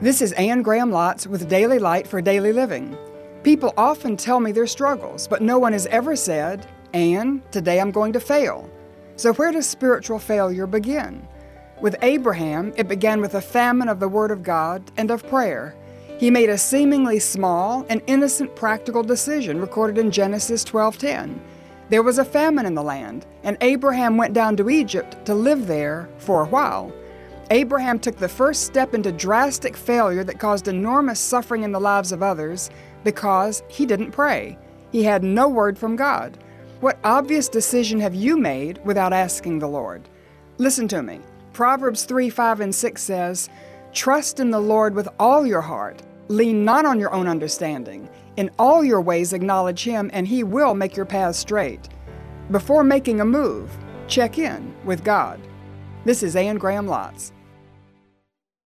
This is Anne Graham Lotz with Daily Light for Daily Living. People often tell me their struggles, but no one has ever said, "Anne, today I'm going to fail." So where does spiritual failure begin? With Abraham, it began with a famine of the Word of God and of prayer. He made a seemingly small and innocent practical decision recorded in Genesis 12:10. There was a famine in the land, and Abraham went down to Egypt to live there for a while. Abraham took the first step into drastic failure that caused enormous suffering in the lives of others because he didn't pray. He had no word from God. What obvious decision have you made without asking the Lord? Listen to me. Proverbs 3:5-6 says, "Trust in the Lord with all your heart. Lean not on your own understanding. In all your ways acknowledge Him, and He will make your paths straight." Before making a move, check in with God. This is Anne Graham Lotz.